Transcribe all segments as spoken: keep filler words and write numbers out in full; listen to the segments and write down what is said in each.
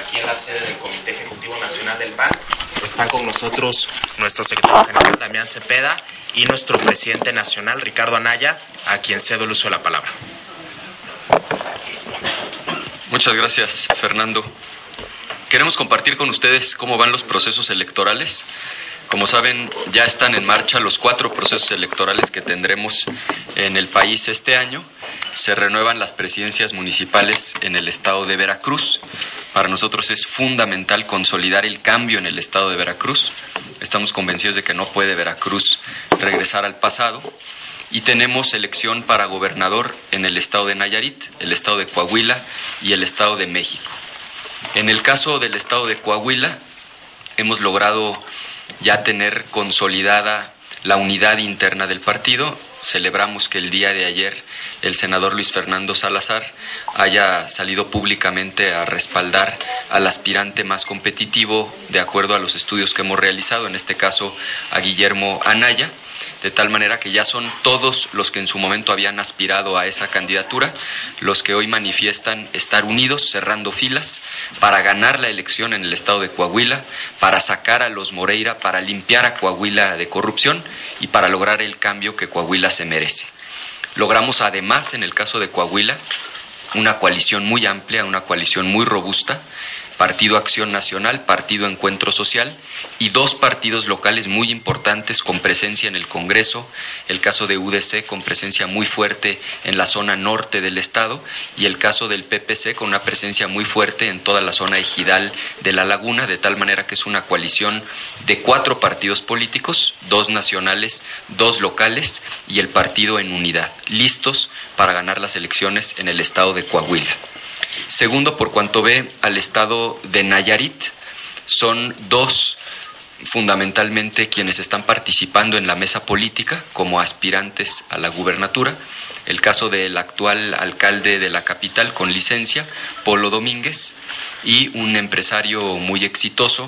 aquí en la sede del Comité Ejecutivo Nacional del P A N. Están con nosotros nuestro secretario general, Damián Cepeda, y nuestro presidente nacional, Ricardo Anaya, a quien cedo el uso de la palabra. Muchas gracias, Fernando. Queremos compartir con ustedes cómo van los procesos electorales. Como saben, ya están en marcha los cuatro procesos electorales que tendremos en el país este año. Se renuevan las presidencias municipales en el estado de Veracruz. Para nosotros es fundamental consolidar el cambio en el estado de Veracruz. Estamos convencidos de que no puede Veracruz regresar al pasado. Y tenemos elección para gobernador en el estado de Nayarit, el estado de Coahuila y el estado de México. En el caso del estado de Coahuila, hemos logrado ya tener consolidada la unidad interna del partido. Celebramos que el día de ayer el senador Luis Fernando Salazar haya salido públicamente a respaldar al aspirante más competitivo de acuerdo a los estudios que hemos realizado, en este caso a Guillermo Anaya, de tal manera que ya son todos los que en su momento habían aspirado a esa candidatura los que hoy manifiestan estar unidos, cerrando filas, para ganar la elección en el estado de Coahuila, para sacar a los Moreira, para limpiar a Coahuila de corrupción y para lograr el cambio que Coahuila se merece. Logramos además, en el caso de Coahuila, una coalición muy amplia, una coalición muy robusta, Partido Acción Nacional, Partido Encuentro Social y dos partidos locales muy importantes con presencia en el Congreso, el caso de U D C con presencia muy fuerte en la zona norte del estado y el caso del P P C con una presencia muy fuerte en toda la zona ejidal de La Laguna, de tal manera que es una coalición de cuatro partidos políticos, dos nacionales, dos locales y el partido en unidad, listos para ganar las elecciones en el estado de Coahuila. Segundo, por cuanto ve al estado de Nayarit, son dos fundamentalmente quienes están participando en la mesa política como aspirantes a la gubernatura. El caso del actual alcalde de la capital con licencia, Polo Domínguez, y un empresario muy exitoso,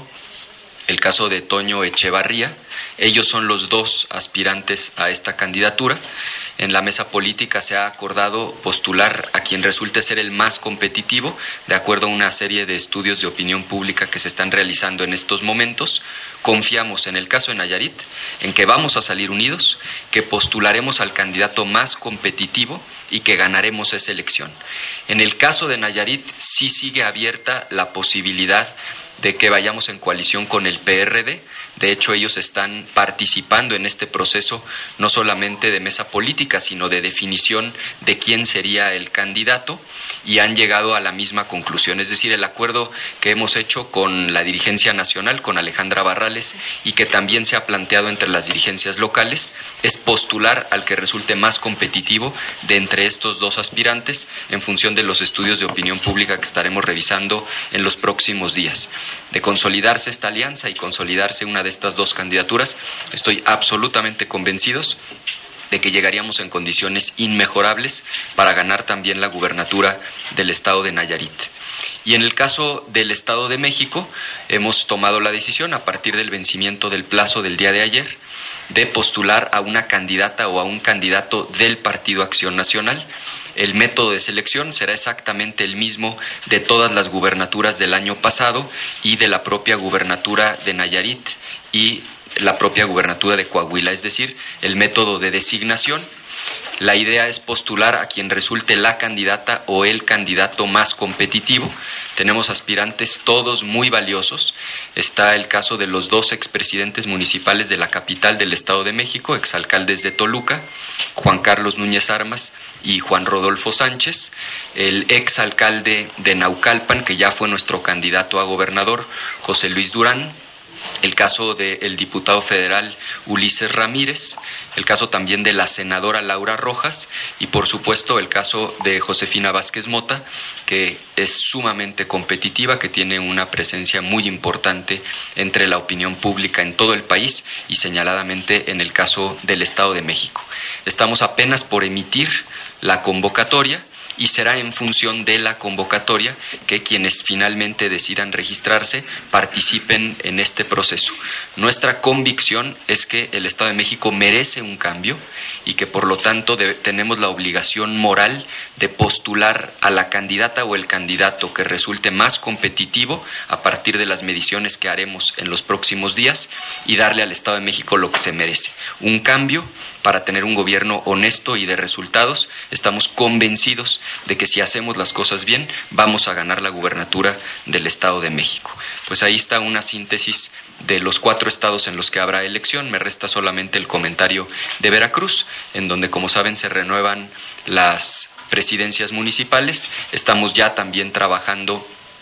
el caso de Toño Echevarría. Ellos son los dos aspirantes a esta candidatura. En la mesa política se ha acordado postular a quien resulte ser el más competitivo, de acuerdo a una serie de estudios de opinión pública que se están realizando en estos momentos. Confiamos, en el caso de Nayarit, en que vamos a salir unidos, que postularemos al candidato más competitivo y que ganaremos esa elección. En el caso de Nayarit, sí sigue abierta la posibilidad de que vayamos en coalición con el P R D. De hecho, ellos están participando en este proceso no solamente de mesa política, sino de definición de quién sería el candidato, y han llegado a la misma conclusión. Es decir, el acuerdo que hemos hecho con la dirigencia nacional, con Alejandra Barrales, y que también se ha planteado entre las dirigencias locales, es postular al que resulte más competitivo de entre estos dos aspirantes en función de los estudios de opinión pública que estaremos revisando en los próximos días. De consolidarse esta alianza y consolidarse una de estas dos candidaturas, estoy absolutamente convencidos de que llegaríamos en condiciones inmejorables para ganar también la gubernatura del estado de Nayarit. Y en el caso del Estado de México, hemos tomado la decisión, a partir del vencimiento del plazo del día de ayer, de postular a una candidata o a un candidato del Partido Acción Nacional. El método de selección será exactamente el mismo de todas las gubernaturas del año pasado y de la propia gubernatura de Nayarit y la propia gubernatura de Coahuila, es decir, el método de designación. La idea es postular a quien resulte la candidata o el candidato más competitivo. Tenemos aspirantes todos muy valiosos. Está el caso de los dos expresidentes municipales de la capital del Estado de México, exalcaldes de Toluca, Juan Carlos Núñez Armas y Juan Rodolfo Sánchez, el exalcalde de Naucalpan, que ya fue nuestro candidato a gobernador, José Luis Durán, el caso del diputado federal Ulises Ramírez, el caso también de la senadora Laura Rojas y, por supuesto, el caso de Josefina Vázquez Mota, que es sumamente competitiva, que tiene una presencia muy importante entre la opinión pública en todo el país y señaladamente en el caso del Estado de México. Estamos apenas por emitir la convocatoria. y será en función de la convocatoria que quienes finalmente decidan registrarse participen en este proceso. Nuestra convicción es que el Estado de México merece un cambio y que por lo tanto debe, tenemos la obligación moral de postular a la candidata o el candidato que resulte más competitivo a partir de las mediciones que haremos en los próximos días y darle al Estado de México lo que se merece. Un cambio para tener un gobierno honesto y de resultados. Estamos convencidos de que si hacemos las cosas bien, vamos a ganar la gubernatura del Estado de México. Pues ahí está una síntesis de los cuatro estados en los que habrá elección. Me resta solamente el comentario de Veracruz, en donde, como saben, se renuevan las presidencias municipales. Estamos ya también trabajando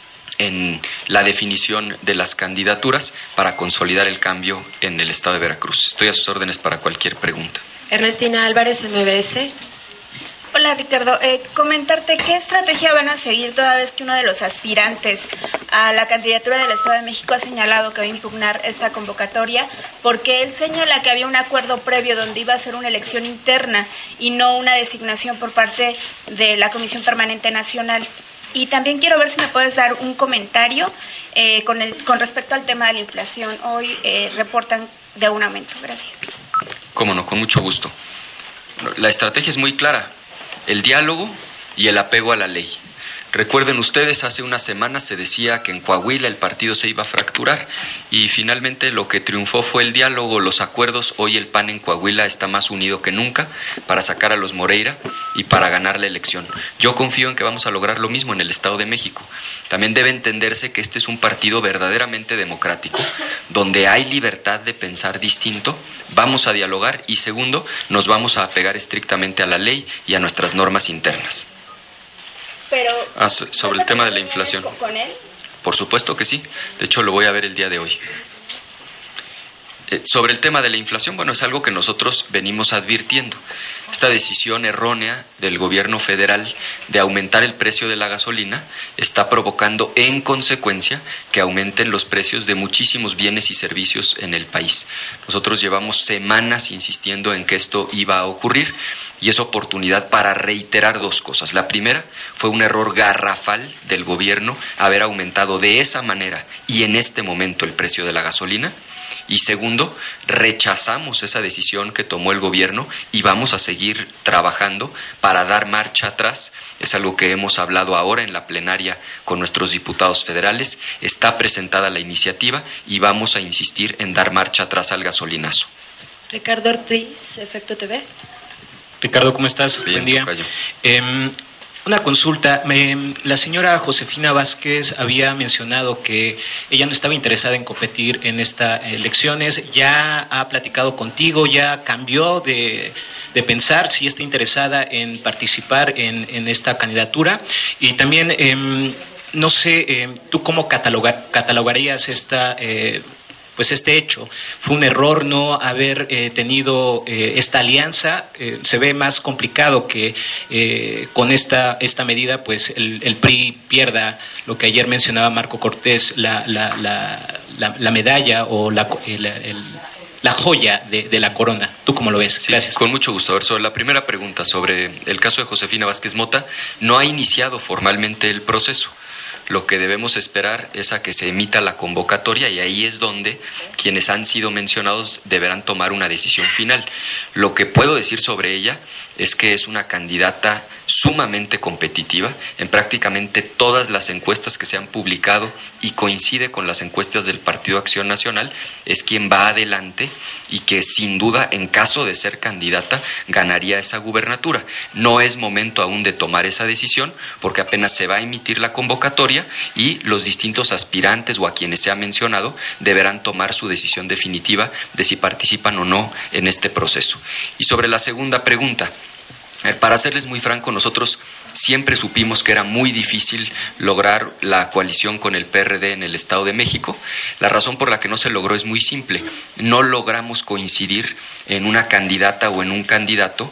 en la definición de las candidaturas para consolidar el cambio en el estado de Veracruz. Estoy a sus órdenes para cualquier pregunta. Ernestina Álvarez, M B S. Hola Ricardo, eh, comentarte qué estrategia van a seguir toda vez que uno de los aspirantes a la candidatura del Estado de México ha señalado que va a impugnar esta convocatoria, porque él señala que había un acuerdo previo donde iba a ser una elección interna y no una designación por parte de la Comisión Permanente Nacional. Y también quiero ver si me puedes dar un comentario eh, con, el, con respecto al tema de la inflación. Hoy eh, reportan de un aumento. Gracias. Cómo no, con mucho gusto. La estrategia es muy clara: el diálogo y el apego a la ley. Recuerden ustedes, hace unas semanas se decía que en Coahuila el partido se iba a fracturar y finalmente lo que triunfó fue el diálogo, los acuerdos. Hoy el P A N en Coahuila está más unido que nunca para sacar a los Moreira y para ganar la elección. Yo confío en que vamos a lograr lo mismo en el Estado de México. También debe entenderse que este es un partido verdaderamente democrático, donde hay libertad de pensar distinto. Vamos a dialogar y, segundo, nos vamos a apegar estrictamente a la ley y a nuestras normas internas. Pero, ah, sobre el tema de la inflación. ¿Con él? Por supuesto que sí. De hecho, lo voy a ver el día de hoy. Eh, sobre el tema de la inflación, bueno, es algo que nosotros venimos advirtiendo. Esta decisión errónea del gobierno federal de aumentar el precio de la gasolina está provocando, en consecuencia, que aumenten los precios de muchísimos bienes y servicios en el país. Nosotros llevamos semanas insistiendo en que esto iba a ocurrir y es oportunidad para reiterar dos cosas. La primera, fue un error garrafal del gobierno haber aumentado de esa manera y en este momento el precio de la gasolina. Y segundo, rechazamos esa decisión que tomó el gobierno y vamos a seguir trabajando para dar marcha atrás. Es algo que hemos hablado ahora en la plenaria con nuestros diputados federales. Está presentada la iniciativa y vamos a insistir en dar marcha atrás al gasolinazo. Ricardo Ortiz, Efecto T V. Ricardo, ¿cómo estás? Bien, buen día. Eh, Una consulta. Me, la señora Josefina Vázquez había mencionado que ella no estaba interesada en competir en estas elecciones. ¿Ya ha platicado contigo? ¿Ya cambió de, de pensar si está interesada en participar en, en esta candidatura? Y también, eh, no sé, eh, ¿tú cómo catalogar, catalogarías esta... Eh, pues este hecho? Fue un error no haber eh, tenido eh, esta alianza. Eh, se ve más complicado que eh, con esta esta medida pues el, el P R I pierda lo que ayer mencionaba Marco Cortés, la la la, la, la medalla o la el, el, la joya de, de la corona. ¿Tú cómo lo ves? Sí, gracias. Con mucho gusto. A ver, sobre la primera pregunta sobre el caso de Josefina Vázquez Mota, no ha iniciado formalmente el proceso. Lo que debemos esperar es a que se emita la convocatoria y ahí es donde quienes han sido mencionados deberán tomar una decisión final. Lo que puedo decir sobre ella es que es una candidata sumamente competitiva en prácticamente todas las encuestas que se han publicado y coincide con las encuestas del Partido Acción Nacional. Es quien va adelante y que sin duda, en caso de ser candidata, ganaría esa gubernatura. No es momento aún de tomar esa decisión porque apenas se va a emitir la convocatoria y los distintos aspirantes o a quienes se ha mencionado deberán tomar su decisión definitiva de si participan o no en este proceso. Y sobre la segunda pregunta, para serles muy franco, nosotros siempre supimos que era muy difícil lograr la coalición con el P R D en el Estado de México. La razón por la que no se logró es muy simple. No logramos coincidir en una candidata o en un candidato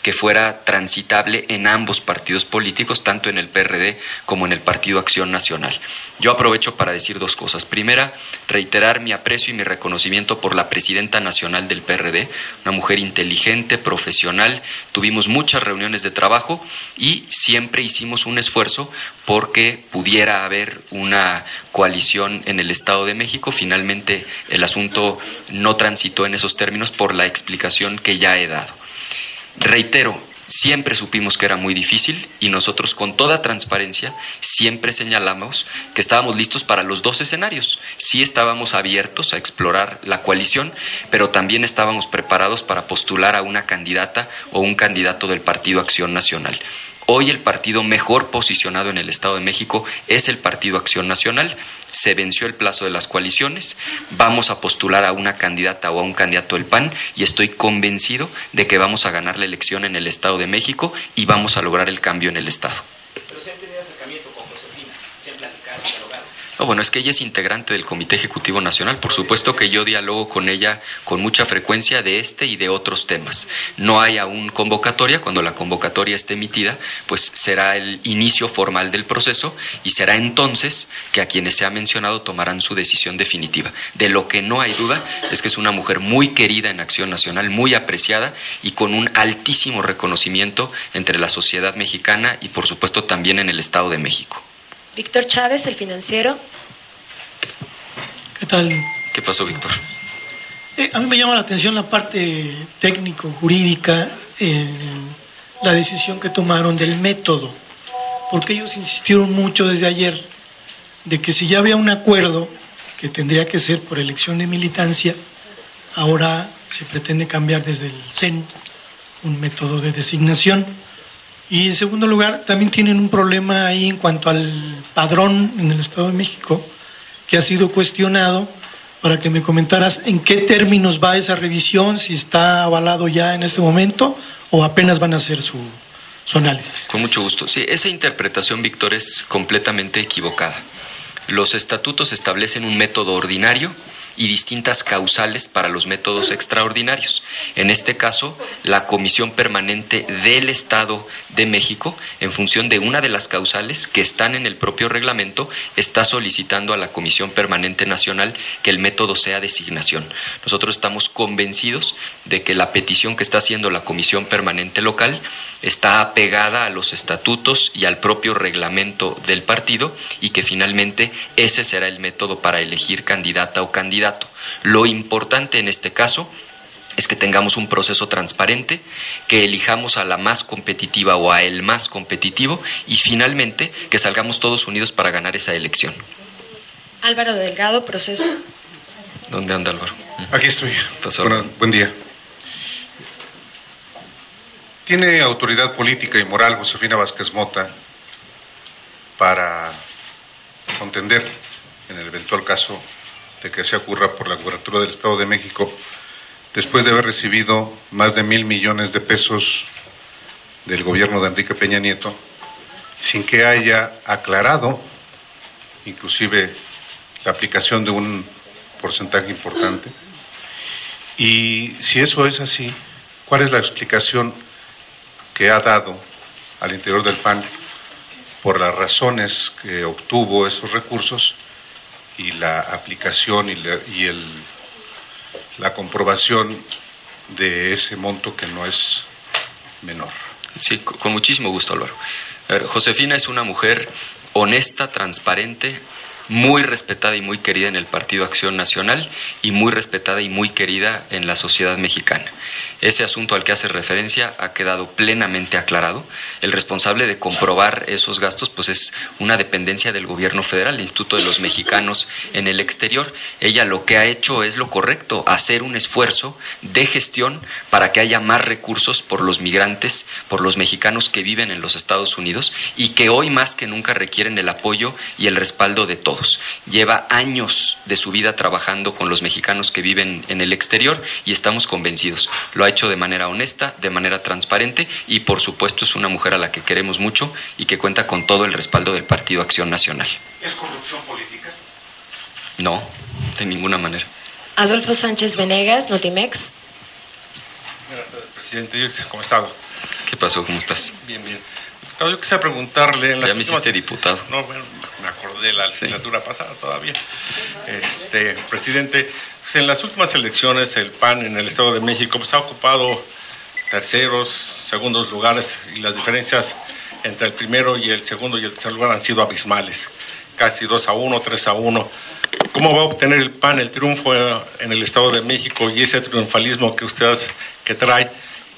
que fuera transitable en ambos partidos políticos, tanto en el P R D como en el Partido Acción Nacional. Yo aprovecho para decir dos cosas. Primera, reiterar mi aprecio y mi reconocimiento por la presidenta nacional del P R D, una mujer inteligente, profesional. Tuvimos muchas reuniones de trabajo y siempre hicimos un esfuerzo porque pudiera haber una coalición en el Estado de México. Finalmente el asunto no transitó en esos términos por la explicación que ya he dado. Reitero, siempre supimos que era muy difícil y nosotros con toda transparencia siempre señalamos que estábamos listos para los dos escenarios. Sí estábamos abiertos a explorar la coalición, pero también estábamos preparados para postular a una candidata o un candidato del Partido Acción Nacional. Hoy el partido mejor posicionado en el Estado de México es el Partido Acción Nacional. Se venció el plazo de las coaliciones, vamos a postular a una candidata o a un candidato del P A N y estoy convencido de que vamos a ganar la elección en el Estado de México y vamos a lograr el cambio en el Estado. Pero se han tenido acercamiento con Josefina, se han platicado, dialogado. No, bueno, es que ella es integrante del Comité Ejecutivo Nacional. Por supuesto que yo dialogo con ella con mucha frecuencia de este y de otros temas. No hay aún convocatoria. Cuando la convocatoria esté emitida, pues será el inicio formal del proceso y será entonces que a quienes se ha mencionado tomarán su decisión definitiva. De lo que no hay duda es que es una mujer muy querida en Acción Nacional, muy apreciada y con un altísimo reconocimiento entre la sociedad mexicana y, por supuesto, también en el Estado de México. Víctor Chávez, El Financiero. ¿Qué tal? ¿Qué pasó, Víctor? Eh, a mí me llama la atención la parte técnico-jurídica en la decisión que tomaron del método, porque ellos insistieron mucho desde ayer de que si ya había un acuerdo que tendría que ser por elección de militancia, ahora se pretende cambiar desde el C E N un método de designación. Y en segundo lugar, también tienen un problema ahí en cuanto al padrón en el Estado de México, que ha sido cuestionado, para que me comentaras en qué términos va esa revisión, si está avalado ya en este momento o apenas van a hacer su, su análisis. Con mucho gusto. Sí, esa interpretación, Víctor, es completamente equivocada. Los estatutos establecen un método ordinario y distintas causales para los métodos extraordinarios. En este caso, la Comisión Permanente del Estado de México, en función de una de las causales que están en el propio reglamento, está solicitando a la Comisión Permanente Nacional que el método sea designación. Nosotros estamos convencidos de que la petición que está haciendo la Comisión Permanente Local está apegada a los estatutos y al propio reglamento del partido y que finalmente ese será el método para elegir candidata o candidato. Lo importante en este caso es que tengamos un proceso transparente, que elijamos a la más competitiva o a el más competitivo y finalmente que salgamos todos unidos para ganar esa elección. Álvaro Delgado, Proceso. ¿Dónde anda Álvaro? Aquí estoy. Pasó. Bueno, buen día. ¿Tiene autoridad política y moral Josefina Vázquez Mota para contender en el eventual caso de que se ocurra por la gubernatura del Estado de México, después de haber recibido más de mil millones de pesos del gobierno de Enrique Peña Nieto, sin que haya aclarado, inclusive, la aplicación de un porcentaje importante? Y si eso es así, ¿cuál es la explicación que ha dado al interior del P A N por las razones que obtuvo esos recursos y la aplicación y, la, y el, la comprobación de ese monto que no es menor? Sí, con muchísimo gusto, Álvaro. A ver, Josefina es una mujer honesta, transparente, muy respetada y muy querida en el Partido Acción Nacional y muy respetada y muy querida en la sociedad mexicana. Ese asunto al que hace referencia ha quedado plenamente aclarado. El responsable de comprobar esos gastos pues es una dependencia del gobierno federal, el Instituto de los Mexicanos en el Exterior. Ella lo que ha hecho es lo correcto, hacer un esfuerzo de gestión para que haya más recursos por los migrantes, por los mexicanos que viven en los Estados Unidos y que hoy más que nunca requieren el apoyo y el respaldo de todos. Lleva años de su vida trabajando con los mexicanos que viven en el exterior y estamos convencidos. Lo ha hecho de manera honesta, de manera transparente y por supuesto es una mujer a la que queremos mucho y que cuenta con todo el respaldo del Partido Acción Nacional. ¿Es corrupción política? No, de ninguna manera. Adolfo Sánchez Venegas, Notimex. Buenas tardes, presidente. ¿Cómo ha estado? ¿Qué pasó? ¿Cómo estás? Bien, bien. Yo quisiera preguntarle... En ya las me últimas... hiciste diputado. No, bueno, me acordé de la legislatura sí. pasada todavía. Este, presidente, pues en las últimas elecciones el P A N en el Estado de México pues, ha ocupado terceros, segundos lugares y las diferencias entre el primero y el segundo y el tercer lugar han sido abismales. Casi dos a uno, tres a uno. ¿Cómo va a obtener el P A N el triunfo en el Estado de México y ese triunfalismo que usted que trae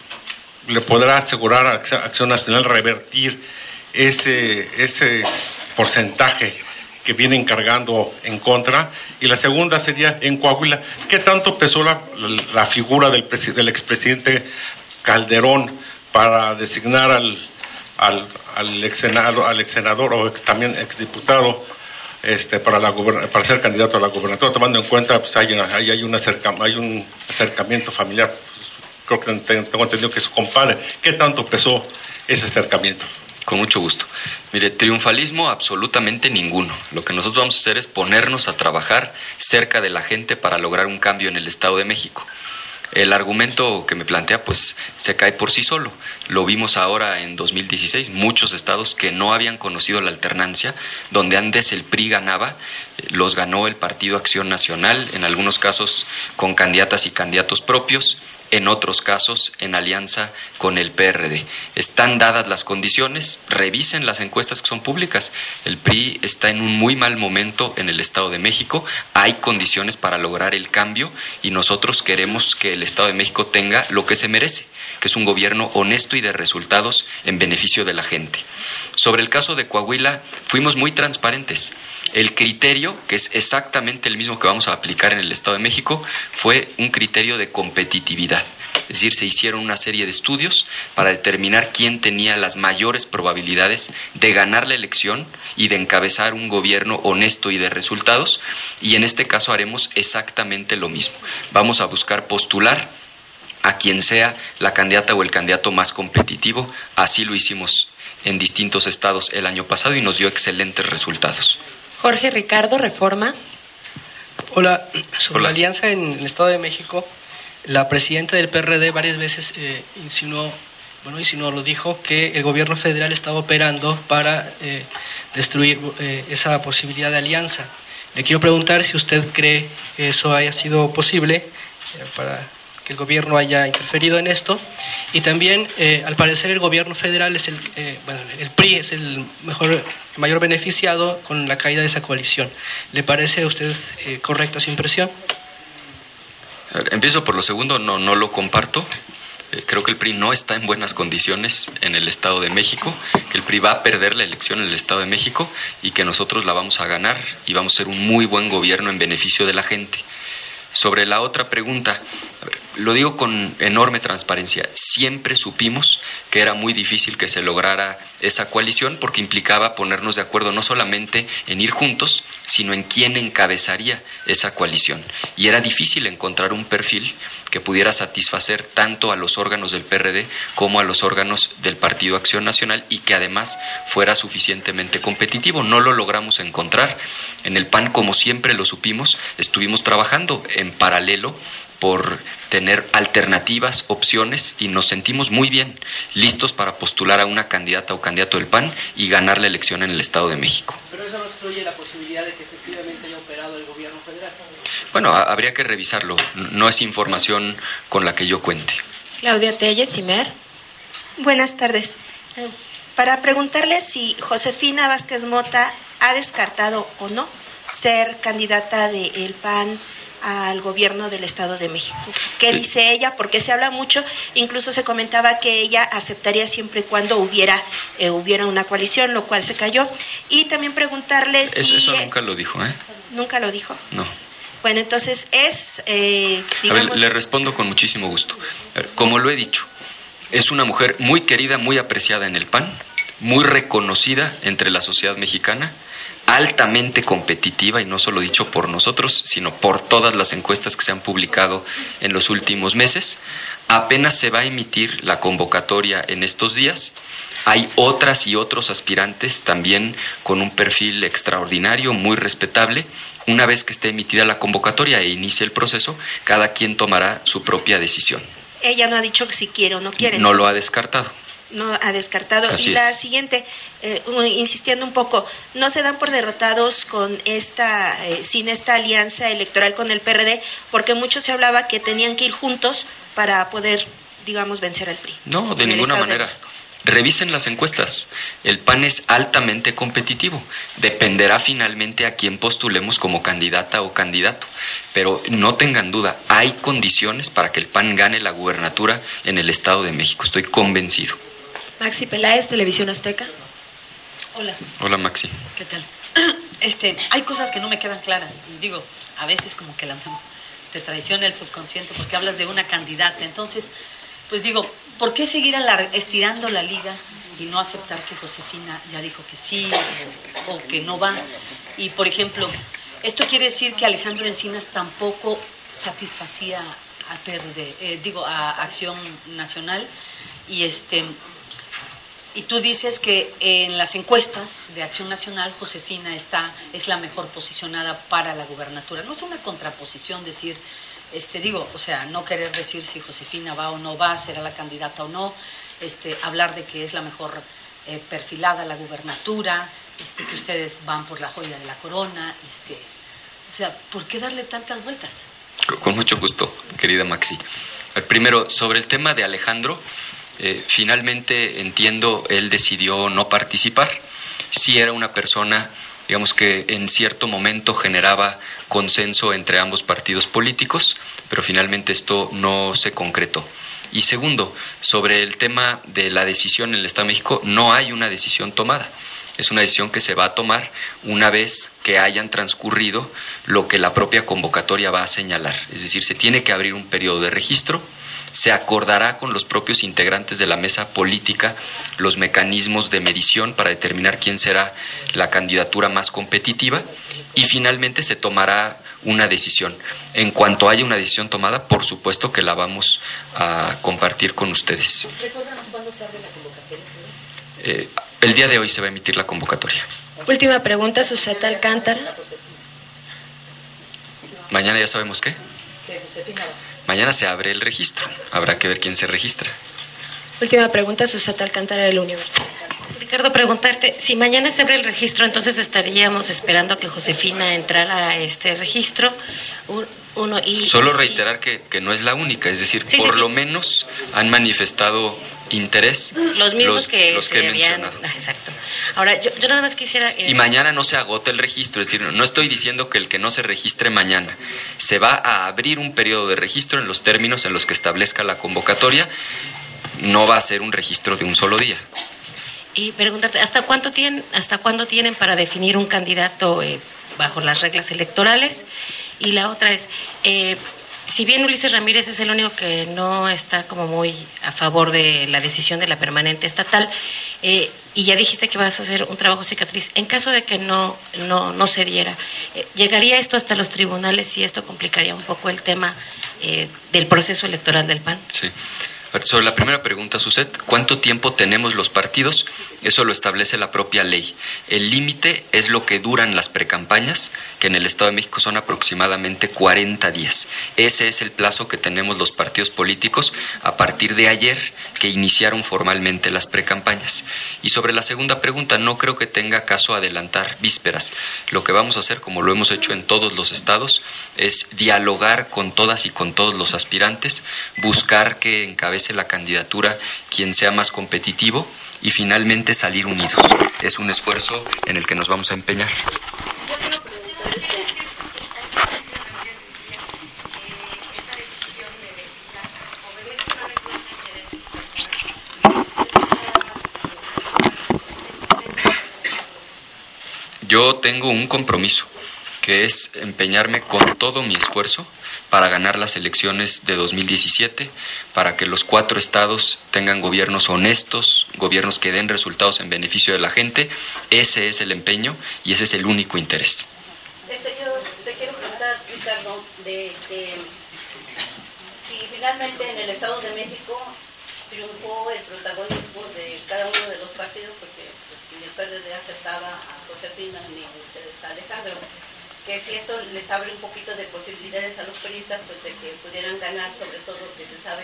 le podrá asegurar a Acción Nacional revertir ese, ese porcentaje que vienen cargando en contra? Y la segunda sería en Coahuila, ¿qué tanto pesó la, la figura del, del expresidente Calderón para designar al, al, al, ex senador, al ex senador o ex, también exdiputado este, para, la, para ser candidato a la gubernatura, tomando en cuenta pues hay, hay, hay, un, acerca, hay un acercamiento familiar? Creo que tengo entendido que es su compadre. ¿Qué tanto pesó ese acercamiento? Con mucho gusto. Mire, triunfalismo absolutamente ninguno. Lo que nosotros vamos a hacer es ponernos a trabajar cerca de la gente para lograr un cambio en el Estado de México. El argumento que me plantea pues se cae por sí solo. Lo vimos ahora en dos mil dieciséis, muchos estados que no habían conocido la alternancia, donde antes el P R I ganaba, los ganó el Partido Acción Nacional, en algunos casos con candidatas y candidatos propios, en otros casos en alianza con el P R D. Están dadas las condiciones, revisen las encuestas que son públicas. El P R I está en un muy mal momento en el Estado de México, hay condiciones para lograr el cambio y nosotros queremos que el Estado de México tenga lo que se merece, que es un gobierno honesto y de resultados en beneficio de la gente. Sobre el caso de Coahuila, fuimos muy transparentes. El criterio, que es exactamente el mismo que vamos a aplicar en el Estado de México, fue un criterio de competitividad. Es decir, se hicieron una serie de estudios para determinar quién tenía las mayores probabilidades de ganar la elección y de encabezar un gobierno honesto y de resultados, y en este caso haremos exactamente lo mismo. Vamos a buscar postular a quien sea la candidata o el candidato más competitivo. Así lo hicimos en distintos estados el año pasado y nos dio excelentes resultados. Jorge Ricardo, Reforma. Hola, sobre Hola. la alianza en el Estado de México, la presidenta del P R D varias veces eh, insinuó, bueno, insinuó, lo dijo, que el gobierno federal estaba operando para eh, destruir eh, esa posibilidad de alianza. Le quiero preguntar si usted cree que eso haya sido posible eh, para que el gobierno haya interferido en esto, y también eh, al parecer el gobierno federal es el eh, bueno, el P R I es el mejor el mayor beneficiado con la caída de esa coalición. ¿Le parece a usted eh, correcta su impresión? A ver, empiezo por lo segundo, no, no lo comparto. Eh, creo que el P R I no está en buenas condiciones en el Estado de México, que el P R I va a perder la elección en el Estado de México y que nosotros la vamos a ganar y vamos a ser un muy buen gobierno en beneficio de la gente. Sobre la otra pregunta, a ver, lo digo con enorme transparencia, siempre supimos que era muy difícil que se lograra esa coalición porque implicaba ponernos de acuerdo no solamente en ir juntos, sino en quién encabezaría esa coalición. Y era difícil encontrar un perfil que pudiera satisfacer tanto a los órganos del P R D como a los órganos del Partido Acción Nacional y que además fuera suficientemente competitivo. No lo logramos encontrar. En el P A N, como siempre lo supimos, estuvimos trabajando en paralelo por tener alternativas, opciones, y nos sentimos muy bien listos para postular a una candidata o candidato del P A N y ganar la elección en el Estado de México. Pero eso no excluye la posibilidad de que efectivamente haya operado el gobierno federal. Bueno, a- habría que revisarlo. No es información con la que yo cuente. Claudia Telles, Cimer. Buenas tardes. Eh, Para preguntarle si Josefina Vázquez Mota ha descartado o no ser candidata del P A N al gobierno del Estado de México. ¿Qué Sí. dice ella? Porque se habla mucho, incluso se comentaba que ella aceptaría siempre y cuando hubiera eh, hubiera una coalición, lo cual se cayó. Y también preguntarle Eso, si... eso es- nunca lo dijo, ¿eh? ¿Nunca lo dijo? No. Bueno, entonces es, eh, A digamos... ver, le respondo con muchísimo gusto. A ver, como lo he dicho, es una mujer muy querida, muy apreciada en el P A N, muy reconocida entre la sociedad mexicana, altamente competitiva, y no solo dicho por nosotros, sino por todas las encuestas que se han publicado en los últimos meses. Apenas se va a emitir la convocatoria en estos días. Hay otras y otros aspirantes también con un perfil extraordinario, muy respetable. Una vez que esté emitida la convocatoria e inicie el proceso, cada quien tomará su propia decisión. Ella no ha dicho que si quiere o no quiere. No lo ha entonces. descartado. no ha descartado. Así y la es. siguiente, eh, insistiendo un poco, ¿no se dan por derrotados con esta, eh, sin esta alianza electoral con el P R D? Porque mucho se hablaba que tenían que ir juntos para poder, digamos, vencer al P R I. No, de en el ninguna Estado de manera. México. Revisen las encuestas. El P A N es altamente competitivo. Dependerá finalmente a quién postulemos como candidata o candidato. Pero no tengan duda, hay condiciones para que el P A N gane la gubernatura en el Estado de México. Estoy convencido. Maxi Peláez, Televisión Azteca. Hola, Hola, Maxi. ¿qué tal? Este, hay cosas que no me quedan claras. Y digo, a veces como que la, te traiciona el subconsciente porque hablas de una candidata. Entonces, pues digo, ¿por qué seguir alar- estirando la liga y no aceptar que Josefina ya dijo que sí o, o que no va? Y, por ejemplo, esto quiere decir que Alejandro Encinas tampoco satisfacía al P R D, eh, digo, a Acción Nacional. Y este y tú dices que en las encuestas de Acción Nacional Josefina está es la mejor posicionada para la gubernatura. No es una contraposición decir, este digo, o sea, no querer decir si Josefina va o no va, será la candidata o no, este hablar de que es la mejor eh, perfilada a la gubernatura, este que ustedes van por la joya de la corona, este, o sea, ¿por qué darle tantas vueltas? Con mucho gusto, querida Maxi. Primero, sobre el tema de Alejandro, eh, finalmente entiendo, él decidió no participar. Sí era una persona, digamos que en cierto momento generaba consenso entre ambos partidos políticos, pero finalmente esto no se concretó. Y segundo, sobre el tema de la decisión en el Estado de México, no hay una decisión tomada. Es una decisión que se va a tomar una vez que hayan transcurrido lo que la propia convocatoria va a señalar. Es decir, se tiene que abrir un periodo de registro, se acordará con los propios integrantes de la mesa política los mecanismos de medición para determinar quién será la candidatura más competitiva y finalmente se tomará una decisión. En cuanto haya una decisión tomada, por supuesto que la vamos a compartir con ustedes. Recuérdanos cuándo se abre la convocatoria. Eh, el día de hoy se va a emitir la convocatoria. Última pregunta, Suseta Alcántara. Mañana ya sabemos qué. Mañana se abre el registro. Habrá que ver quién se registra. Última pregunta, Suseta Alcántara del Universal. Ricardo, preguntarte, si mañana se abre el registro, entonces estaríamos esperando a que Josefina entrara a este registro. Uno, y, Solo y, reiterar que, que no es la única, es decir, sí, por sí, lo sí. menos han manifestado interés los mismos los, que, los que he habían, mencionado. Ah, exacto. Ahora, yo, yo nada más quisiera... Eh, y mañana no se agota el registro, es decir, no estoy diciendo que el que no se registre mañana. Se va a abrir un periodo de registro en los términos en los que establezca la convocatoria. No va a ser un registro de un solo día. Y preguntarte, ¿hasta cuánto tienen, hasta cuándo tienen para definir un candidato eh, bajo las reglas electorales? Y la otra es, eh, si bien Ulises Ramírez es el único que no está como muy a favor de la decisión de la permanente estatal, eh, y ya dijiste que vas a hacer un trabajo cicatriz, en caso de que no, no, no se diera, eh, ¿llegaría esto hasta los tribunales y esto complicaría un poco el tema eh, del proceso electoral del P A N? Sí. Sobre la primera pregunta, Suset, ¿cuánto tiempo tenemos los partidos? Eso lo establece la propia ley. El límite es lo que duran las precampañas, que en el Estado de México son aproximadamente cuarenta días. Ese es el plazo que tenemos los partidos políticos a partir de ayer, que iniciaron formalmente las precampañas. Y sobre la segunda pregunta, no creo que tenga caso adelantar vísperas. Lo que vamos a hacer, como lo hemos hecho en todos los estados, es dialogar con todas y con todos los aspirantes, buscar que encabece la candidatura quien sea más competitivo y finalmente salir unidos. Es un esfuerzo en el que nos vamos a empeñar. Yo tengo un compromiso, que es empeñarme con todo mi esfuerzo para ganar las elecciones de dos mil diecisiete, para que los cuatro estados tengan gobiernos honestos, gobiernos que den resultados en beneficio de la gente. Ese es el empeño y ese es el único interés. Este, yo te quiero preguntar, Ricardo, de, de si finalmente en el Estado de México triunfó el protagonismo de cada uno de los partidos, porque pues, ni el P R D aceptaba a Josefina ni ustedes a Alejandro, que si esto les abre un poquito de posibilidades a los periodistas, pues de que pudieran ganar, sobre todo que se sabe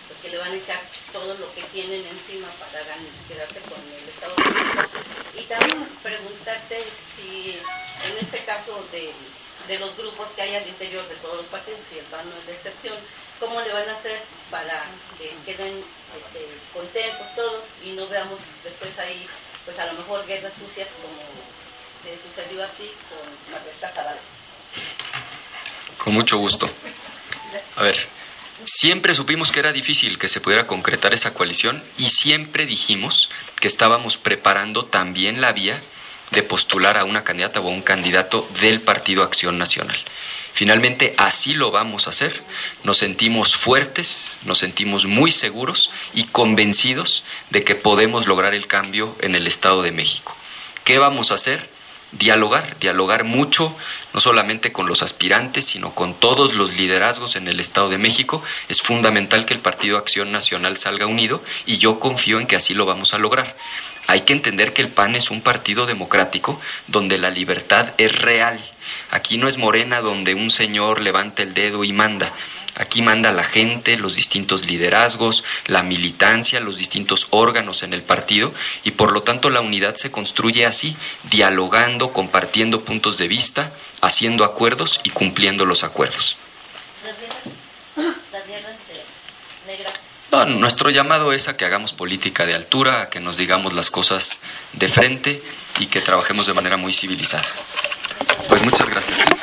pues, que le van a echar todo lo que tienen encima para gan- quedarse con el Estado de México. Y también preguntarte si en este caso de, de los grupos que hay al interior de todos los partidos, y el P A N no es la excepción, ¿cómo le van a hacer para que queden este, contentos todos y no veamos después ahí, pues a lo mejor guerras sucias como se sucedió así con Margarita Zavala? Con mucho gusto. A ver, siempre supimos que era difícil que se pudiera concretar esa coalición y siempre dijimos que estábamos preparando también la vía de postular a una candidata o a un candidato del Partido Acción Nacional. Finalmente, así lo vamos a hacer. Nos sentimos fuertes, nos sentimos muy seguros y convencidos de que podemos lograr el cambio en el Estado de México. ¿Qué vamos a hacer? Dialogar, dialogar mucho, no solamente con los aspirantes, sino con todos los liderazgos en el Estado de México. Es fundamental que el Partido Acción Nacional salga unido y yo confío en que así lo vamos a lograr. Hay que entender que el P A N es un partido democrático donde la libertad es real. Aquí no es Morena donde un señor levanta el dedo y manda. Aquí manda la gente, los distintos liderazgos, la militancia, los distintos órganos en el partido y por lo tanto la unidad se construye así, dialogando, compartiendo puntos de vista, haciendo acuerdos y cumpliendo los acuerdos. Las guerras de negras. No, nuestro llamado es a que hagamos política de altura, a que nos digamos las cosas de frente y que trabajemos de manera muy civilizada. Pues muchas gracias.